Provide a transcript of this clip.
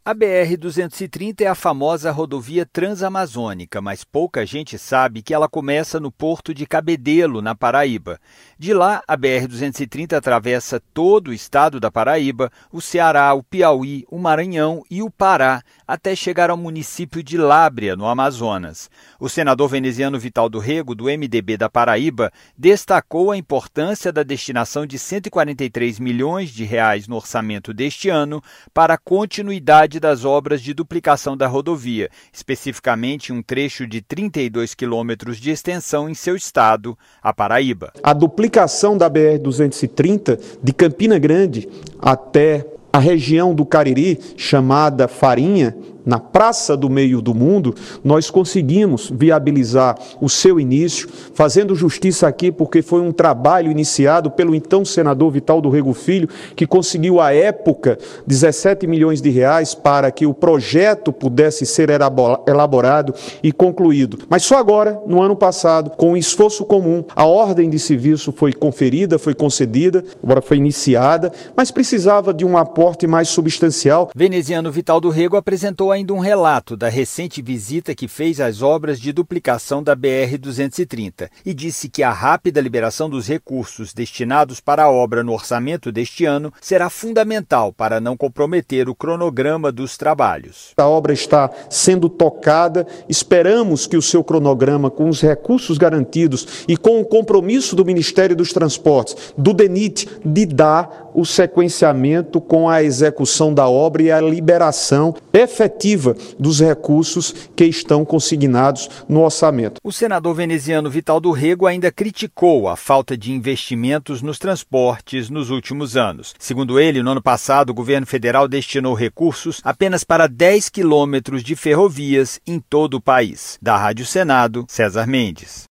A BR-230 é a famosa rodovia transamazônica, mas pouca gente sabe que ela começa no porto de Cabedelo, na Paraíba. De lá, a BR-230 atravessa todo o estado da Paraíba, o Ceará, o Piauí, o Maranhão e o Pará, até chegar ao município de Lábrea, no Amazonas. O senador veneziano Vital do Rego, do MDB da Paraíba, destacou a importância da destinação de R$ 143 milhões no orçamento deste ano para a continuidade das obras de duplicação da rodovia, especificamente um trecho de 32 quilômetros de extensão em seu estado, a Paraíba. A duplicação da BR-230 de Campina Grande até a região do Cariri, chamada Farinha, na Praça do Meio do Mundo, nós conseguimos viabilizar o seu início, fazendo justiça aqui porque foi um trabalho iniciado pelo então senador Vital do Rego Filho, que conseguiu à época 17 milhões de reais para que o projeto pudesse ser elaborado e concluído. Mas só agora, no ano passado, com um esforço comum, a ordem de serviço foi conferida, foi concedida, agora foi iniciada, mas precisava de um aporte mais substancial. Veneziano Vital do Rego apresentou ainda um relato da recente visita que fez às obras de duplicação da BR-230 e disse que a rápida liberação dos recursos destinados para a obra no orçamento deste ano será fundamental para não comprometer o cronograma dos trabalhos. A obra está sendo tocada, esperamos que o seu cronograma, com os recursos garantidos e com o compromisso do Ministério dos Transportes, do DENIT, de dar o sequenciamento com a execução da obra e a liberação efetiva dos recursos que estão consignados no orçamento. O senador veneziano Vital do Rego ainda criticou a falta de investimentos nos transportes nos últimos anos. Segundo ele, no ano passado, o governo federal destinou recursos apenas para 10 quilômetros de ferrovias em todo o país. Da Rádio Senado, César Mendes.